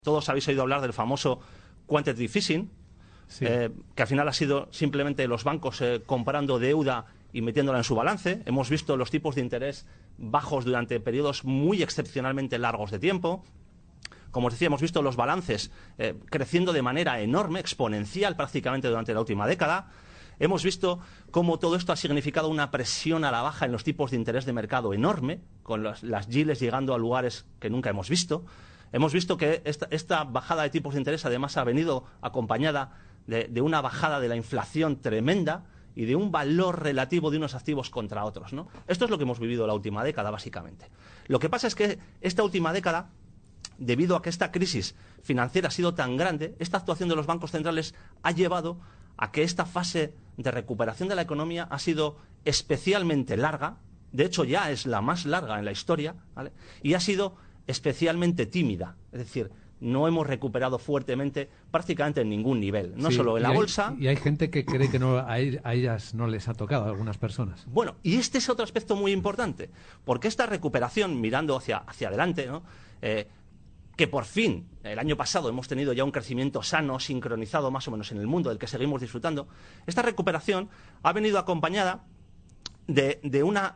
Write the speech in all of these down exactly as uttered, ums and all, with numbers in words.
Todos habéis oído hablar del famoso quantitative easing, sí. eh, que al final ha sido simplemente los bancos eh, comprando deuda y metiéndola en su balance. Hemos visto los tipos de interés bajos durante periodos muy excepcionalmente largos de tiempo. Como os decía, hemos visto los balances eh, creciendo de manera enorme, exponencial prácticamente durante la última década. Hemos visto cómo todo esto ha significado una presión a la baja en los tipos de interés de mercado enorme, con las, las yields llegando a lugares que nunca hemos visto. Hemos visto que esta, esta bajada de tipos de interés además ha venido acompañada de, de una bajada de la inflación tremenda y de un valor relativo de unos activos contra otros, ¿no? Esto es lo que hemos vivido la última década, básicamente. Lo que pasa es que esta última década, debido a que esta crisis financiera ha sido tan grande, esta actuación de los bancos centrales ha llevado a que esta fase de recuperación de la economía ha sido especialmente larga. De hecho, ya es la más larga en la historia, ¿vale? Y ha sido especialmente tímida, es decir, no hemos recuperado fuertemente prácticamente en ningún nivel, no sí, solo en la hay, bolsa. Y hay gente que cree que no, a ellas no les ha tocado, a algunas personas. Bueno, y este es otro aspecto muy importante, porque esta recuperación, mirando hacia, hacia adelante, ¿no? eh, que por fin, el año pasado hemos tenido ya un crecimiento sano, sincronizado más o menos en el mundo, del que seguimos disfrutando, esta recuperación ha venido acompañada de, de una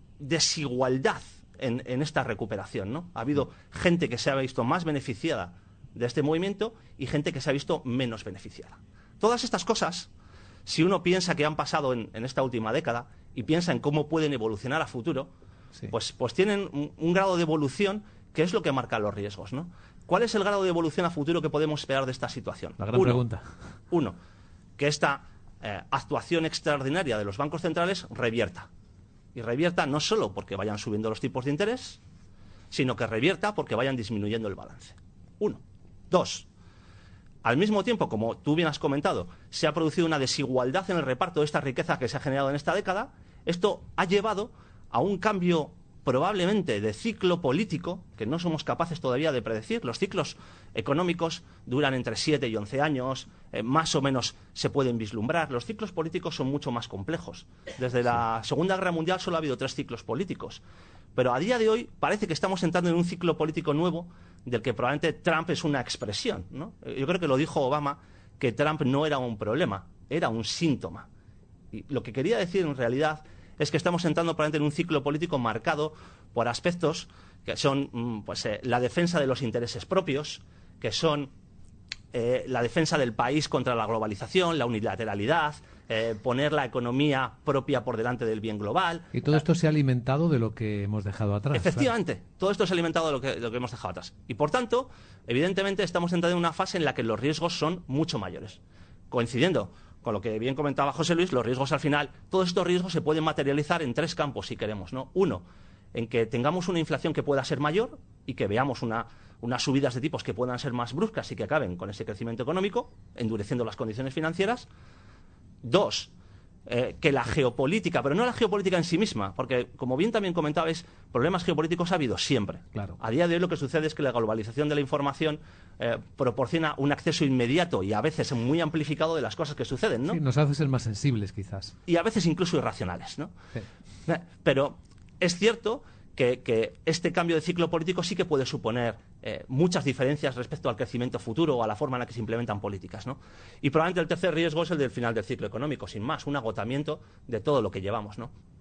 desigualdad En, en esta recuperación, ¿no? Ha habido gente que se ha visto más beneficiada de este movimiento y gente que se ha visto menos beneficiada. Todas estas cosas, si uno piensa que han pasado en, en esta última década y piensa en cómo pueden evolucionar a futuro, sí. pues, pues tienen un, un grado de evolución que es lo que marca los riesgos, ¿no? ¿Cuál es el grado de evolución a futuro que podemos esperar de esta situación? La gran uno, pregunta. Uno, que esta eh, actuación extraordinaria de los bancos centrales revierta. Y revierta no solo porque vayan subiendo los tipos de interés, sino que revierta porque vayan disminuyendo el balance. Uno. Dos. Al mismo tiempo, como tú bien has comentado, se ha producido una desigualdad en el reparto de esta riqueza que se ha generado en esta década. Esto ha llevado a un cambio probablemente de ciclo político que no somos capaces todavía de predecir. Los ciclos económicos duran entre siete y once años, eh, más o menos se pueden vislumbrar. Los ciclos políticos son mucho más complejos. Desde la Segunda Guerra Mundial solo ha habido tres ciclos políticos. Pero a día de hoy parece que estamos entrando en un ciclo político nuevo del que probablemente Trump es una expresión, ¿no? Yo creo que lo dijo Obama, que Trump no era un problema, era un síntoma. Y lo que quería decir en realidad es que estamos entrando probablemente en un ciclo político marcado por aspectos que son pues, eh, la defensa de los intereses propios, que son eh, la defensa del país contra la globalización, la unilateralidad, eh, poner la economía propia por delante del bien global. Y todo esto se ha alimentado de lo que hemos dejado atrás. Efectivamente, claro. Todo esto se ha alimentado de lo, que, de lo que hemos dejado atrás. Y por tanto, evidentemente estamos entrando en una fase en la que los riesgos son mucho mayores. Coincidiendo con lo que bien comentaba José Luis, los riesgos al final, todos estos riesgos se pueden materializar en tres campos si queremos, ¿no? Uno, en que tengamos una inflación que pueda ser mayor y que veamos una, unas subidas de tipos que puedan ser más bruscas y que acaben con ese crecimiento económico, endureciendo las condiciones financieras. Dos, eh, que la geopolítica, pero no la geopolítica en sí misma, porque como bien también comentabais, problemas geopolíticos ha habido siempre. Claro. A día de hoy lo que sucede es que la globalización de la información eh, proporciona un acceso inmediato y a veces muy amplificado de las cosas que suceden, ¿no? Sí, nos hace ser más sensibles, quizás. Y a veces incluso irracionales, ¿no? Sí. Pero es cierto que, que este cambio de ciclo político sí que puede suponer eh, muchas diferencias respecto al crecimiento futuro o a la forma en la que se implementan políticas, ¿no? Y probablemente el tercer riesgo es el del final del ciclo económico, sin más, un agotamiento de todo lo que llevamos, ¿no?